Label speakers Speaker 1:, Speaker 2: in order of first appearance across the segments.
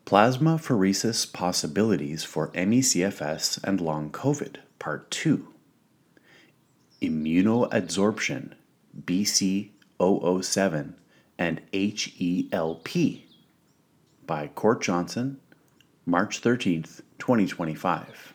Speaker 1: Plasmapheresis Possibilities for ME/CFS and Long COVID, Part 2. Immunoadsorption, BC007 and HELP, by Court Johnson, March 13th, 2025.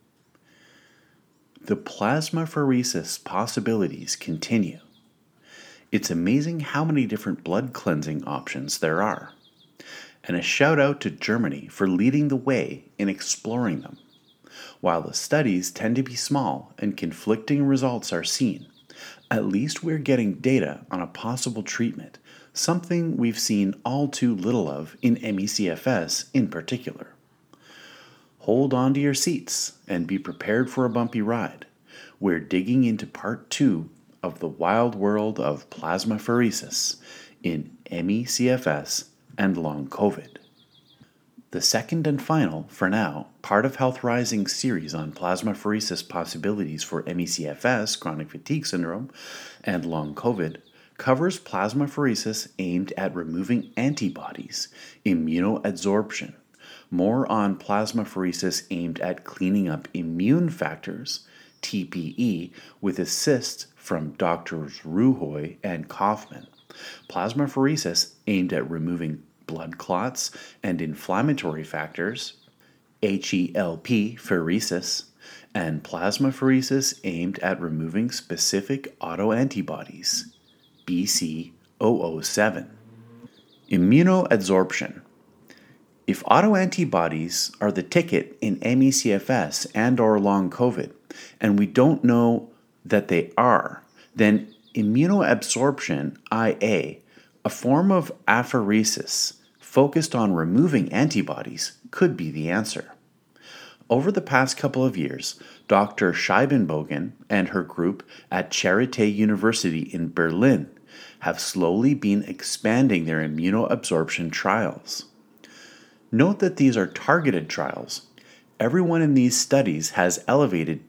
Speaker 1: The plasmapheresis possibilities continue. It's amazing how many different blood cleansing options there are. And a shout out to Germany for leading the way in exploring them. While the studies tend to be small and conflicting results are seen, at least we're getting data on a possible treatment, something we've seen all too little of in ME/CFS in particular. Hold on to your seats and be prepared for a bumpy ride. We're digging into part 2 of the wild world of plasmapheresis in ME/CFS and Long COVID. The second and final, for now, part of Health Rising's series on plasmapheresis possibilities for ME/CFS, chronic fatigue syndrome, and Long COVID covers plasmapheresis aimed at removing antibodies, immunoadsorption, more on plasmapheresis aimed at cleaning up immune factors, TPE, with assist from Drs. Ruhoy and Kaufman, plasmapheresis aimed at removing blood clots and inflammatory factors, HELP pheresis, and plasmapheresis aimed at removing specific autoantibodies, BC007. Immunoadsorption. If autoantibodies are the ticket in ME/CFS and/or Long COVID, and we don't know that they are, then immunoadsorption, IA, a form of apheresis focused on removing antibodies, could be the answer. Over the past couple of years, Dr. Scheibenbogen and her group at Charité University in Berlin have slowly been expanding their immunoadsorption trials. Note that these are targeted trials. Everyone in these studies has elevated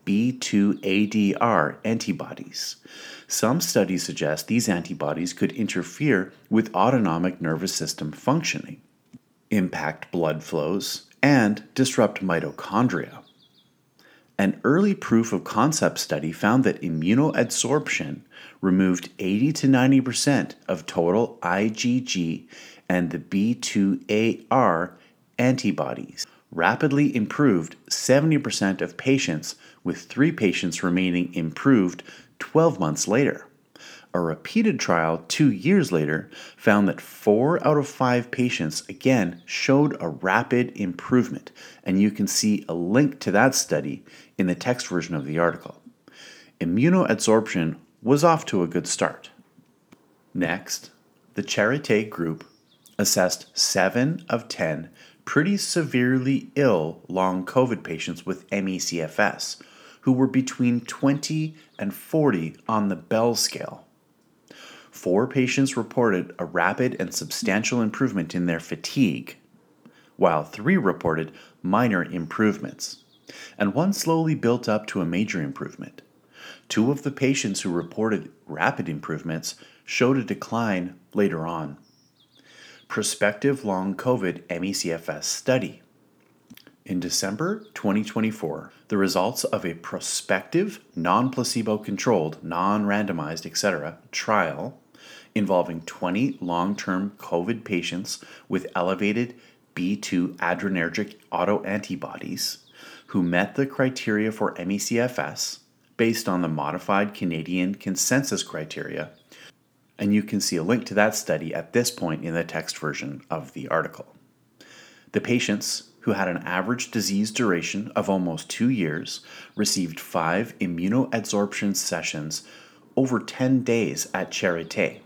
Speaker 1: B2ADR antibodies. Some studies suggest these antibodies could interfere with autonomic nervous system functioning, impact blood flows, and disrupt mitochondria. An early proof of concept study found that immunoadsorption removed 80 to 90% of total IgG and the B2AR antibodies, rapidly improved 70% of patients, with 3 patients remaining improved 12 months later. A repeated trial 2 years later found that 4 out of 5 patients again showed a rapid improvement, and you can see a link to that study in the text version of the article. Immunoadsorption was off to a good start. Next, the Charité group assessed 7 of 10 pretty severely ill Long COVID patients with ME/CFS, who were between 20 and 40 on the Bell scale. 4 patients reported a rapid and substantial improvement in their fatigue, while 3 reported minor improvements, and 1 slowly built up to a major improvement. 2 of the patients who reported rapid improvements showed a decline later on. Prospective Long COVID ME/CFS study. In December 2024, the results of a prospective, non-placebo-controlled, non-randomized, etc. trial involving 20 long-term COVID patients with elevated B2 adrenergic autoantibodies who met the criteria for ME/CFS based on the modified Canadian consensus criteria, and you can see a link to that study at this point in the text version of the article. The patients, who had an average disease duration of almost 2 years, received 5 immunoadsorption sessions over 10 days at Charité,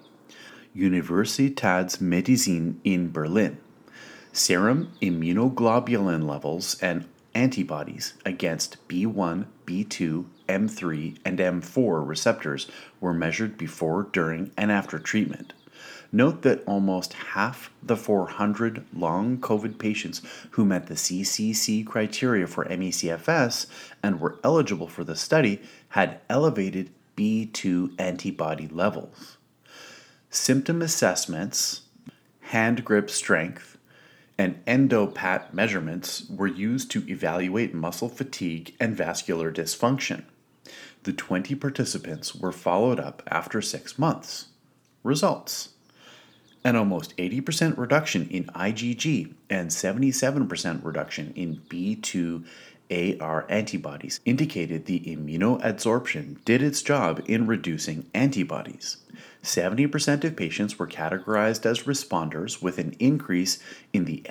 Speaker 1: Universitätsmedizin in Berlin. Serum immunoglobulin levels and antibodies against B1, B2, M3, and M4 receptors were measured before, during, and after treatment. Note that almost half the 400 Long COVID patients who met the CCC criteria for ME/CFS and were eligible for the study had elevated B2 antibody levels. Symptom assessments, hand grip strength, and endopat measurements were used to evaluate muscle fatigue and vascular dysfunction. The 20 participants were followed up after 6 months. Results: an almost 80% reduction in IgG and 77% reduction in B2AR antibodies indicated the immunoadsorption did its job in reducing antibodies. 70% of patients were categorized as responders with an increase in the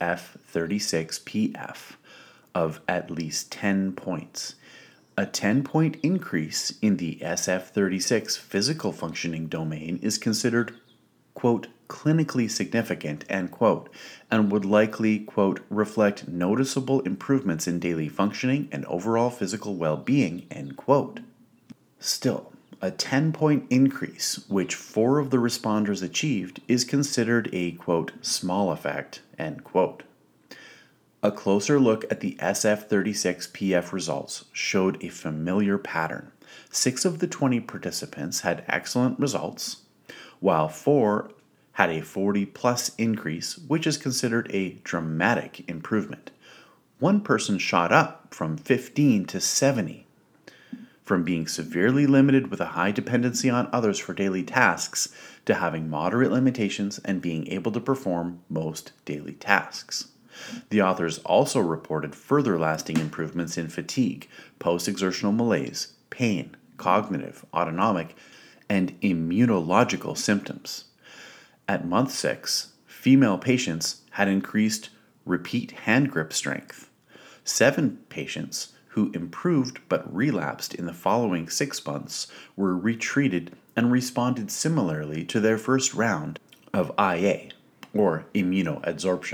Speaker 1: SF36PF of at least 10 points. A 10-point increase in the SF36 physical functioning domain is considered, quote, clinically significant, end quote, and would likely, quote, reflect noticeable improvements in daily functioning and overall physical well-being, end quote. Still, a 10-point increase, which 4 of the responders achieved, is considered a, quote, small effect, end quote. A closer look at the SF36PF results showed a familiar pattern. 6 of the 20 participants had excellent results, while 4 had a 40-plus increase, which is considered a dramatic improvement. One person shot up from 15 to 70. From being severely limited with a high dependency on others for daily tasks to having moderate limitations and being able to perform most daily tasks. The authors also reported further lasting improvements in fatigue, post-exertional malaise, pain, cognitive, autonomic, and immunological symptoms. At month 6, female patients had increased repeat hand grip strength. 7 patients who improved but relapsed in the following 6 months were retreated and responded similarly to their first round of IA, or immunoadsorption.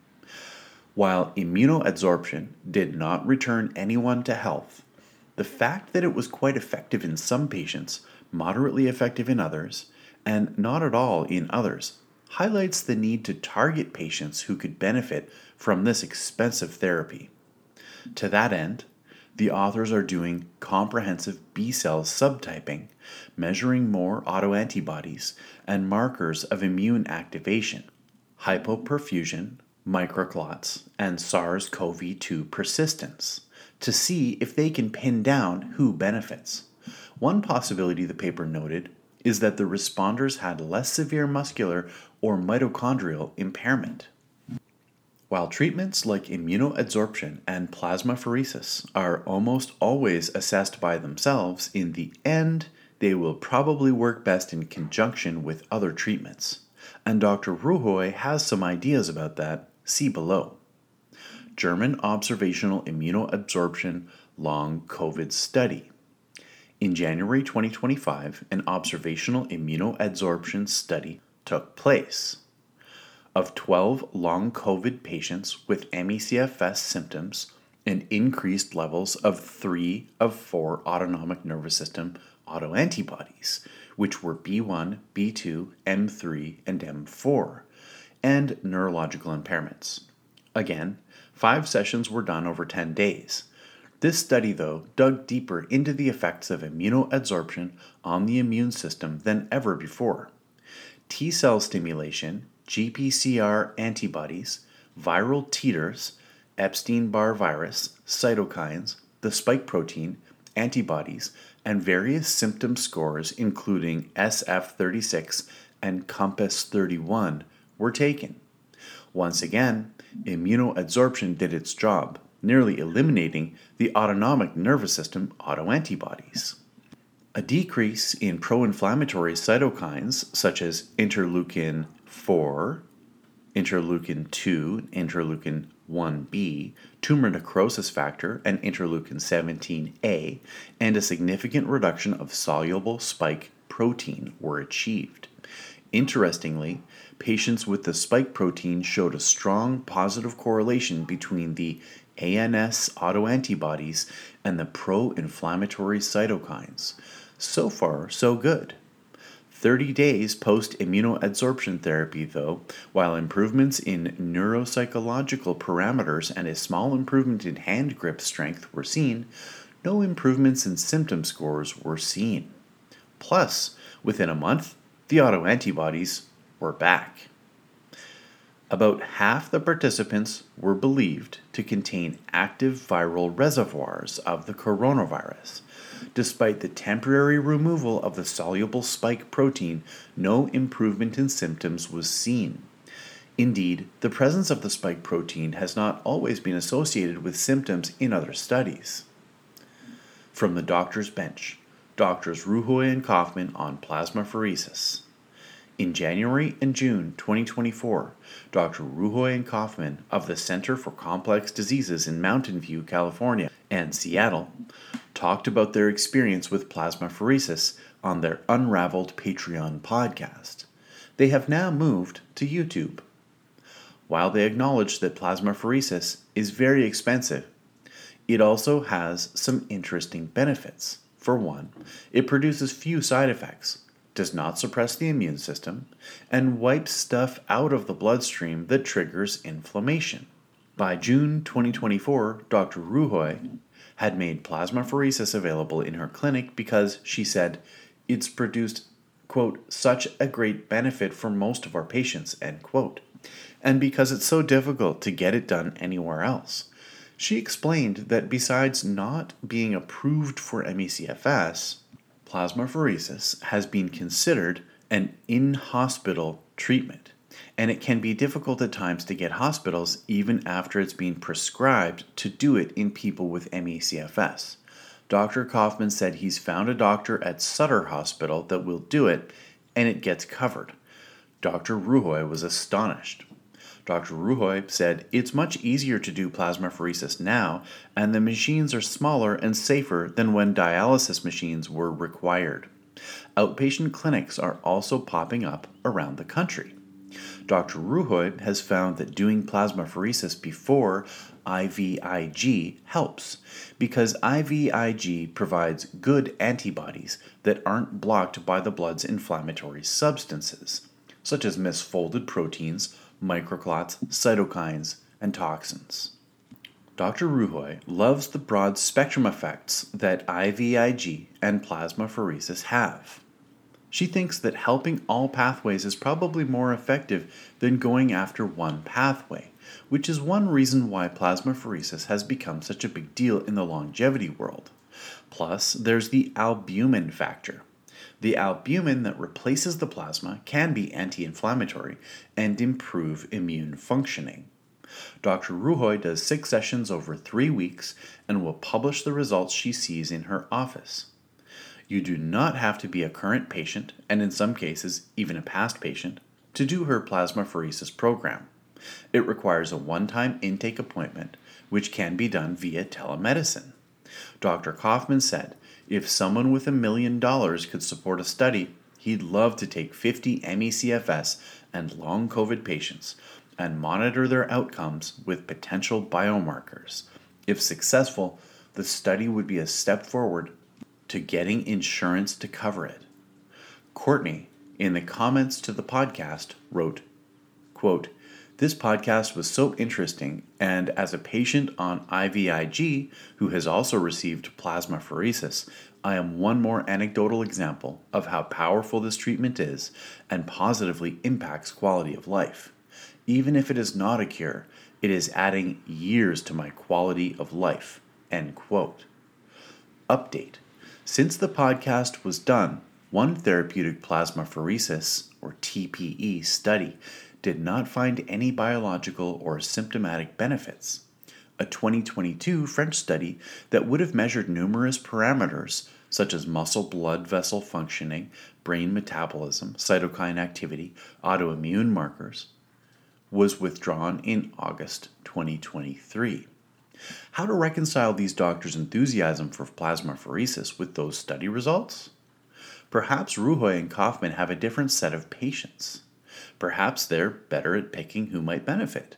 Speaker 1: While immunoadsorption did not return anyone to health, the fact that it was quite effective in some patients, moderately effective in others, and not at all in others, highlights the need to target patients who could benefit from this expensive therapy. To that end, the authors are doing comprehensive B-cell subtyping, measuring more autoantibodies and markers of immune activation, hypoperfusion, microclots, and SARS-CoV-2 persistence, to see if they can pin down who benefits. One possibility the paper noted is that the responders had less severe muscular or mitochondrial impairment. While treatments like immunoadsorption and plasmapheresis are almost always assessed by themselves, in the end, they will probably work best in conjunction with other treatments. And Dr. Ruhoy has some ideas about that. See below. German Observational Immunoadsorption Long COVID Study. In January 2025, an observational immunoadsorption study took place. Of 12 long COVID patients with ME/CFS symptoms and increased levels of 3 of 4 autonomic nervous system autoantibodies, which were B1, B2, M3, and M4, and neurological impairments. Again, 5 sessions were done over 10 days. This study, though, dug deeper into the effects of immunoadsorption on the immune system than ever before. T-cell stimulation, GPCR antibodies, viral titers, Epstein-Barr virus, cytokines, the spike protein, antibodies, and various symptom scores including SF36 and COMPASS 31 were taken. Once again, immunoadsorption did its job, nearly eliminating the autonomic nervous system autoantibodies. A decrease in pro-inflammatory cytokines such as interleukin 4, interleukin 2, interleukin 1b, tumor necrosis factor, and interleukin 17a, and a significant reduction of soluble spike protein were achieved. Interestingly, patients with the spike protein showed a strong positive correlation between the ANS autoantibodies and the pro-inflammatory cytokines. So far, so good. 30 days post-immunoadsorption therapy, though, while improvements in neuropsychological parameters and a small improvement in hand grip strength were seen, no improvements in symptom scores were seen. Plus, within a month, the autoantibodies were back. About half the participants were believed to contain active viral reservoirs of the coronavirus. Despite the temporary removal of the soluble spike protein, no improvement in symptoms was seen. Indeed, the presence of the spike protein has not always been associated with symptoms in other studies. From the doctor's bench, Doctors Ruhoy and Kaufman on plasmapheresis. In January and June 2024, Dr. Ruhoy and Kaufman of the Center for Complex Diseases in Mountain View, California, and Seattle talked about their experience with plasmapheresis on their Unraveled Patreon podcast. They have now moved to YouTube. While they acknowledge that plasmapheresis is very expensive, it also has some interesting benefits. For one, it produces few side effects, does not suppress the immune system, and wipes stuff out of the bloodstream that triggers inflammation. By June 2024, Dr. Ruhoy had made plasmapheresis available in her clinic because, she said, it's produced, quote, such a great benefit for most of our patients, end quote, and because it's so difficult to get it done anywhere else. She explained that besides not being approved for ME/CFS, plasmapheresis has been considered an in-hospital treatment, and it can be difficult at times to get hospitals even after it's been prescribed to do it in people with ME/CFS. Dr. Kaufman said he's found a doctor at Sutter Hospital that will do it, and it gets covered. Dr. Ruhoy was astonished. Dr. Ruhoy said it's much easier to do plasmapheresis now, and the machines are smaller and safer than when dialysis machines were required. Outpatient clinics are also popping up around the country. Dr. Ruhoy has found that doing plasmapheresis before IVIG helps, because IVIG provides good antibodies that aren't blocked by the blood's inflammatory substances, such as misfolded proteins, microclots, cytokines, and toxins. Dr. Ruhoy loves the broad spectrum effects that IVIG and plasmapheresis have. She thinks that helping all pathways is probably more effective than going after one pathway, which is one reason why plasmapheresis has become such a big deal in the longevity world. Plus, there's the albumin factor. The albumin that replaces the plasma can be anti-inflammatory and improve immune functioning. Dr. Ruhoy does 6 sessions over 3 weeks and will publish the results she sees in her office. You do not have to be a current patient, and in some cases, even a past patient, to do her plasmapheresis program. It requires a one-time intake appointment, which can be done via telemedicine. Dr. Kaufman said, if someone with $1 million could support a study, he'd love to take 50 ME/CFS and long COVID patients and monitor their outcomes with potential biomarkers. If successful, the study would be a step forward to getting insurance to cover it. Courtney, in the comments to the podcast, wrote, quote, this podcast was so interesting, and as a patient on IVIG who has also received plasmapheresis, I am one more anecdotal example of how powerful this treatment is and positively impacts quality of life. Even if it is not a cure, it is adding years to my quality of life. End quote. Update. Since the podcast was done, one therapeutic plasmapheresis, or TPE, study did not find any biological or symptomatic benefits. A 2022 French study that would have measured numerous parameters, such as muscle blood vessel functioning, brain metabolism, cytokine activity, autoimmune markers, was withdrawn in August 2023. How to reconcile these doctors' enthusiasm for plasmapheresis with those study results? Perhaps Ruhoy and Kaufman have a different set of patients. Perhaps they're better at picking who might benefit.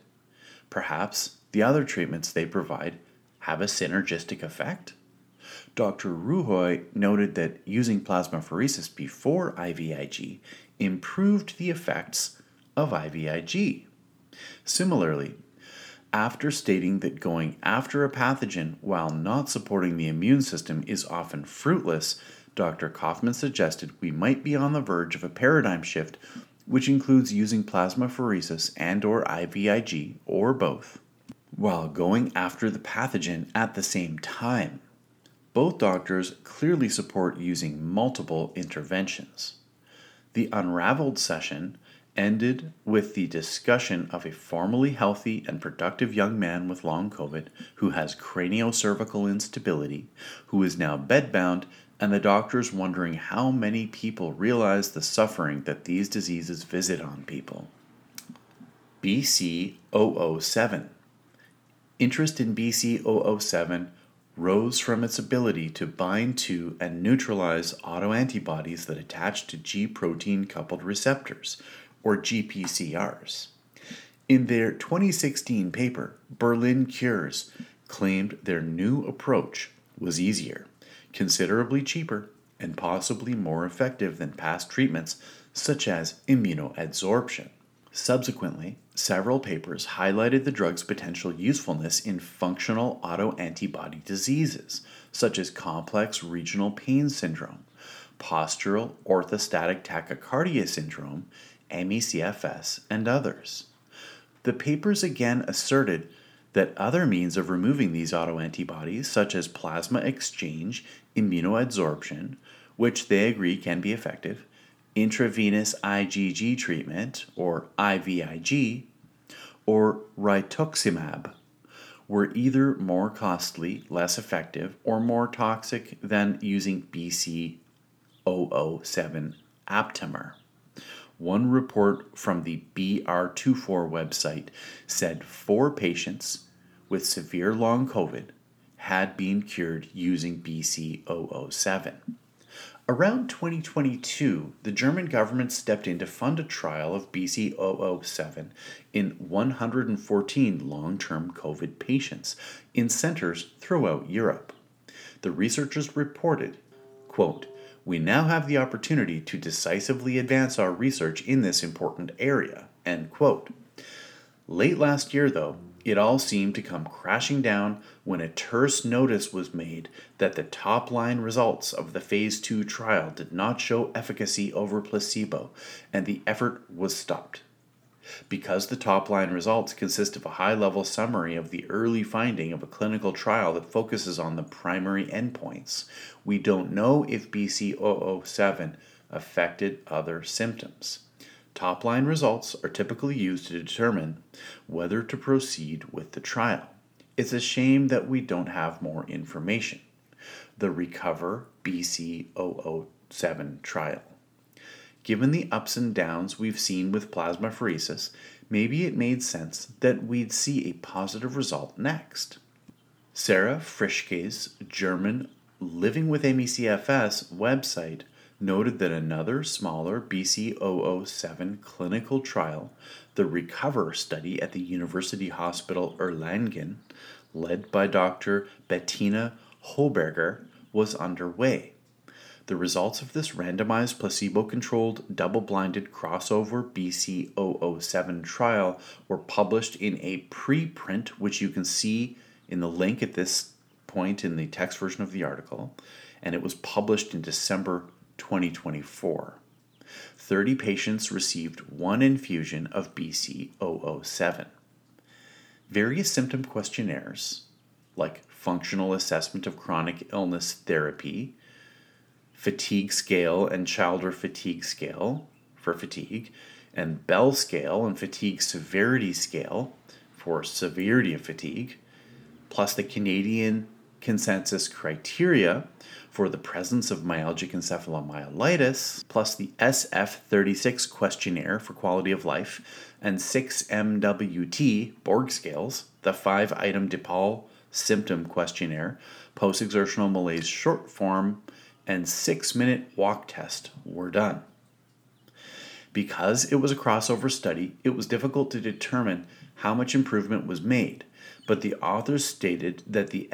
Speaker 1: Perhaps the other treatments they provide have a synergistic effect. Dr. Ruhoy noted that using plasmapheresis before IVIG improved the effects of IVIG. Similarly, after stating that going after a pathogen while not supporting the immune system is often fruitless, Dr. Kaufman suggested we might be on the verge of a paradigm shift which includes using plasmapheresis and/or IVIG or both, while going after the pathogen at the same time. Both doctors clearly support using multiple interventions. The Unraveled session ended with the discussion of a formerly healthy and productive young man with long COVID who has craniocervical instability, who is now bedbound, and the doctors wondering how many people realize the suffering that these diseases visit on people. BC007. Interest in BC007 rose from its ability to bind to and neutralize autoantibodies that attach to G protein coupled receptors, or GPCRs. In their 2016 paper, Berlin Cures claimed their new approach was easier, considerably cheaper, and possibly more effective than past treatments such as immunoadsorption. Subsequently, several papers highlighted the drug's potential usefulness in functional autoantibody diseases, such as complex regional pain syndrome, postural orthostatic tachycardia syndrome, ME/CFS, and others. The papers again asserted that other means of removing these autoantibodies, such as plasma exchange, immunoadsorption, which they agree can be effective, intravenous IgG treatment, or IVIG, or rituximab, were either more costly, less effective, or more toxic than using BC007 aptamer. One report from the BR24 website said 4 patients with severe long COVID had been cured using BC007. Around 2022, the German government stepped in to fund a trial of BC007 in 114 long-term COVID patients in centers throughout Europe. The researchers reported, quote, "We now have the opportunity to decisively advance our research in this important area," end quote. Late last year, though, it all seemed to come crashing down when a terse notice was made that the top-line results of the Phase 2 trial did not show efficacy over placebo, and the effort was stopped. Because the top-line results consist of a high-level summary of the early finding of a clinical trial that focuses on the primary endpoints, we don't know if BC007 affected other symptoms. Top-line results are typically used to determine whether to proceed with the trial. It's a shame that we don't have more information. The Recover BC007 trial. Given the ups and downs we've seen with plasmapheresis, maybe it made sense that we'd see a positive result next. Sarah Frischke's German Living with ME/CFS website noted that another smaller BC007 clinical trial, the Recover study at the University Hospital Erlangen, led by Dr. Bettina Hoberger, was underway. The results of this randomized placebo-controlled double-blinded crossover BC007 trial were published in a preprint, which you can see in the link at this point in the text version of the article, and it was published in December 2024. 30 patients received 1 infusion of BC007. Various symptom questionnaires, like Functional Assessment of Chronic Illness Therapy, Fatigue Scale and Childer Fatigue Scale for fatigue, and Bell Scale and Fatigue Severity Scale for severity of fatigue, plus the Canadian Consensus Criteria for the presence of myalgic encephalomyelitis, plus the SF36 questionnaire for quality of life, and 6 MWT Borg scales, the 5-item DePaul symptom questionnaire, post-exertional malaise short form, and 6-minute walk test were done. Because it was a crossover study, it was difficult to determine how much improvement was made, but the authors stated that the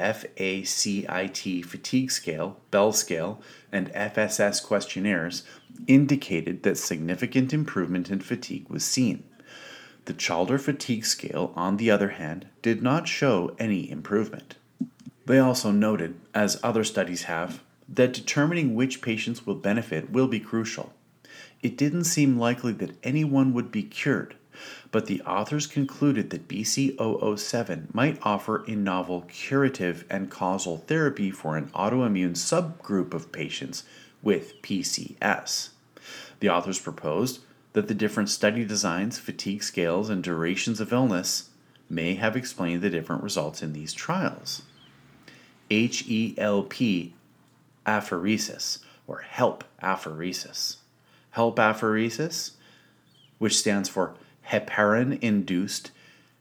Speaker 1: FACIT fatigue scale, Bell scale, and FSS questionnaires indicated that significant improvement in fatigue was seen. The Childer fatigue scale, on the other hand, did not show any improvement. They also noted, as other studies have, that determining which patients will benefit will be crucial. it didn't seem likely that anyone would be cured, but the authors concluded that BC007 might offer a novel curative and causal therapy for an autoimmune subgroup of patients with PCS. The authors proposed that the different study designs, fatigue scales, and durations of illness may have explained the different results in these trials. HELP apheresis, or HELP apheresis. HELP apheresis, which stands for heparin-induced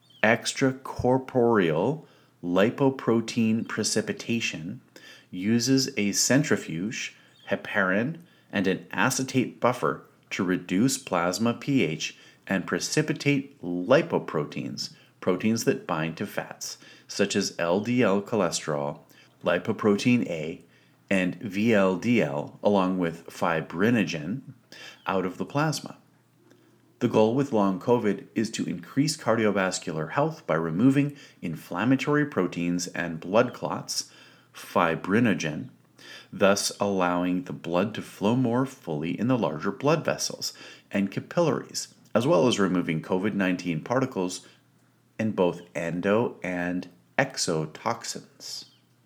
Speaker 1: extracorporeal lipoprotein precipitation, uses a centrifuge, heparin, and an acetate buffer to reduce plasma pH and precipitate lipoproteins, proteins that bind to fats, such as LDL cholesterol, lipoprotein A, and VLDL, along with fibrinogen, out of the plasma. The goal with long COVID is to increase cardiovascular health by removing inflammatory proteins and blood clots, fibrinogen, thus allowing the blood to flow more fully in the larger blood vessels and capillaries, as well as removing COVID-19 particles and both endo and exotoxins.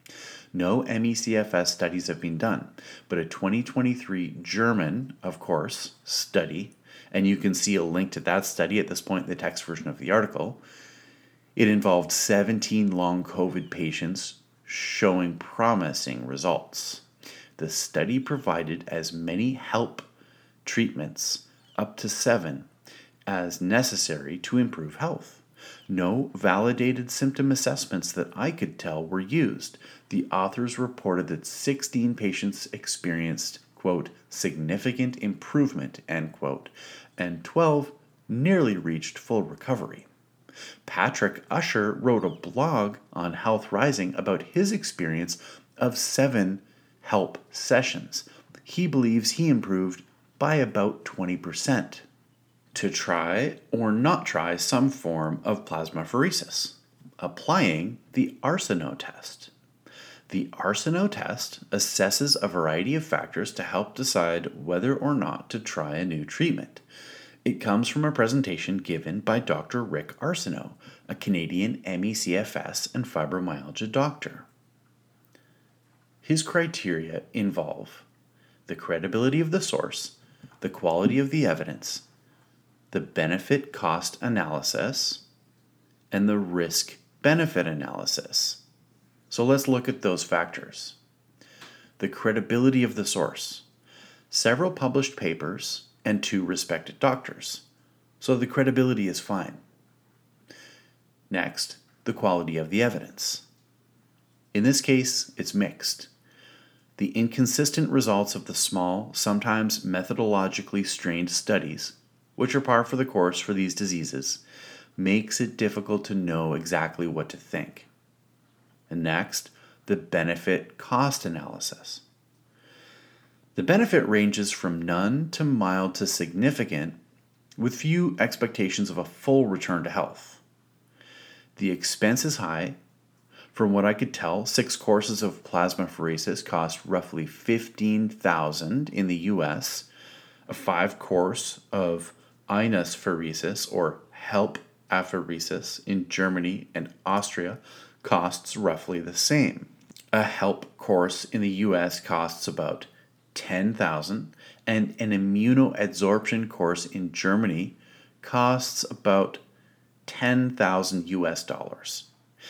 Speaker 1: No ME/CFS studies have been done, but a 2023 German, of course, study, and you can see a link to that study at this point in the text version of the article. It involved 17 long COVID patients showing promising results. The study provided as many HELP treatments, up to 7, as necessary to improve health. No validated symptom assessments that I could tell were used. The authors reported that 16 patients experienced, quote, significant improvement, end quote, and 12 nearly reached full recovery. Patrick Usher wrote a blog on Health Rising about his experience of 7 HELP sessions. He believes he improved by about 20%. To try or not try some form of plasmapheresis, applying the Arsenault test. The Arsenault test assesses a variety of factors to help decide whether or not to try a new treatment. It comes from a presentation given by Dr. Rick Arsenault, a Canadian ME/CFS and fibromyalgia doctor. His criteria involve the credibility of the source, the quality of the evidence, the benefit-cost analysis, and the risk-benefit analysis. So let's look at those factors. The credibility of the source. Several published papers and 2 respected doctors. So the credibility is fine. Next, the quality of the evidence. In this case, it's mixed. The inconsistent results of the small, sometimes methodologically strained studies, which are par for the course for these diseases, makes it difficult to know exactly what to think. And next, the benefit-cost analysis. The benefit ranges from none to mild to significant, with few expectations of a full return to health. The expense is high. From what I could tell, 6 courses of plasmapheresis cost roughly $15,000 in the US. A 5-course of inospheresis, or HELP apheresis, in Germany and Austria costs roughly the same. A HELP course in the US costs about $10,000, and an immunoadsorption course in Germany costs about $10,000 US.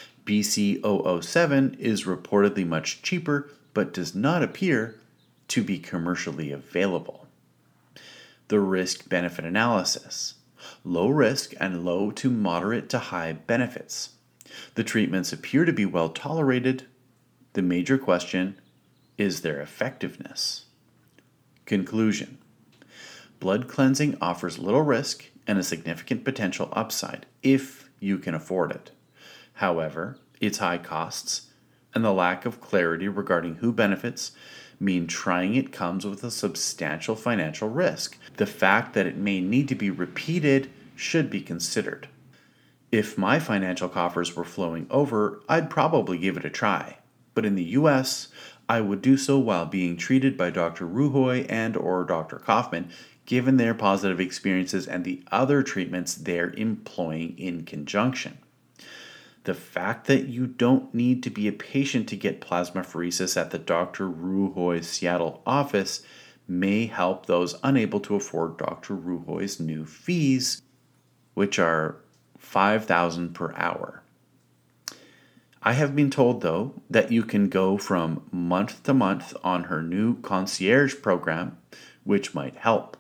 Speaker 1: BC007 is reportedly much cheaper, but does not appear to be commercially available. The risk-benefit analysis. Low risk and low to moderate to high benefits. The treatments appear to be well tolerated. The major question is their effectiveness. Conclusion. Blood cleansing offers little risk and a significant potential upside if you can afford it. However, its high costs and the lack of clarity regarding who benefits mean trying it comes with a substantial financial risk. The fact that it may need to be repeated should be considered. If my financial coffers were flowing over, I'd probably give it a try. But in the US, I would do so while being treated by Dr. Ruhoy and or Dr. Kaufman, given their positive experiences and the other treatments they're employing in conjunction. The fact that you don't need to be a patient to get plasmapheresis at the Dr. Ruhoy's Seattle office may help those unable to afford Dr. Ruhoy's new fees, which are $5,000 per hour. I have been told, though, that you can go from month to month on her new concierge program, which might help.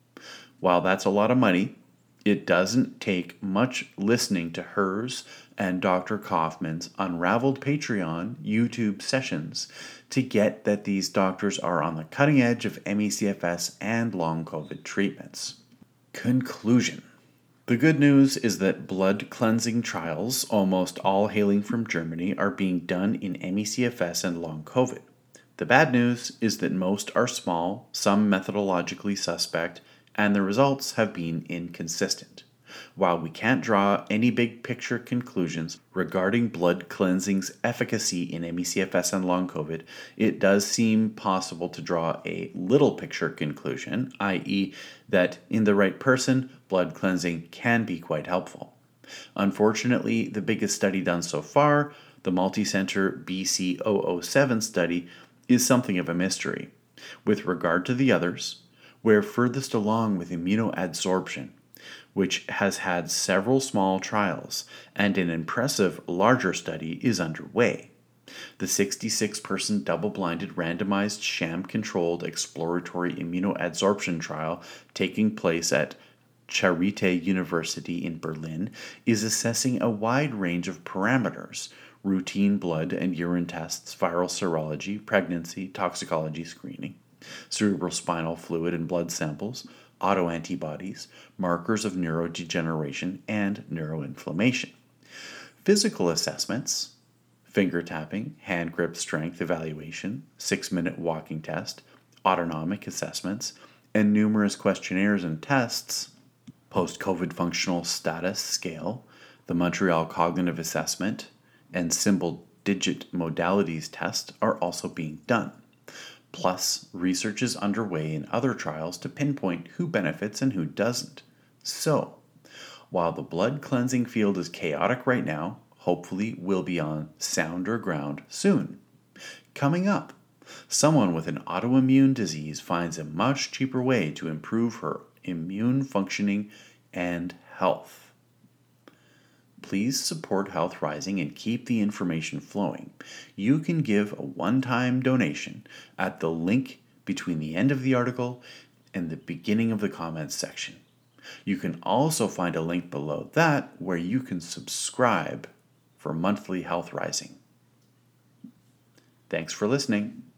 Speaker 1: While that's a lot of money, it doesn't take much listening to hers and Dr. Kaufman's Unraveled Patreon YouTube sessions to get that these doctors are on the cutting edge of ME/CFS and long COVID treatments. Conclusion. The good news is that blood cleansing trials, almost all hailing from Germany, are being done in ME/CFS and long COVID. The bad news is that most are small, some methodologically suspect, and the results have been inconsistent. While we can't draw any big picture conclusions regarding blood cleansing's efficacy in ME/CFS and long COVID, it does seem possible to draw a little picture conclusion, i.e., that in the right person, blood cleansing can be quite helpful. Unfortunately, the biggest study done so far, the multicenter BC007 study, is something of a mystery. With regard to the others, we're furthest along with immunoadsorption, which has had several small trials, and an impressive larger study is underway. The 66-person double-blinded randomized sham-controlled exploratory immunoadsorption trial taking place at Charité University in Berlin is assessing a wide range of parameters: routine blood and urine tests, viral serology, pregnancy, toxicology screening, cerebrospinal fluid and blood samples, autoantibodies, markers of neurodegeneration, and neuroinflammation. Physical assessments: finger tapping, hand grip strength evaluation, 6-minute walking test, autonomic assessments, and numerous questionnaires and tests, post-COVID functional status scale, the Montreal Cognitive Assessment, and symbol digit modalities test are also being done. Plus, research is underway in other trials to pinpoint who benefits and who doesn't. So, while the blood cleansing field is chaotic right now, hopefully we'll be on sounder ground soon. Coming up, someone with an autoimmune disease finds a much cheaper way to improve her immune functioning and health. Please support Health Rising and keep the information flowing. You can give a one-time donation at the link between the end of the article and the beginning of the comments section. You can also find a link below that where you can subscribe for monthly Health Rising. Thanks for listening.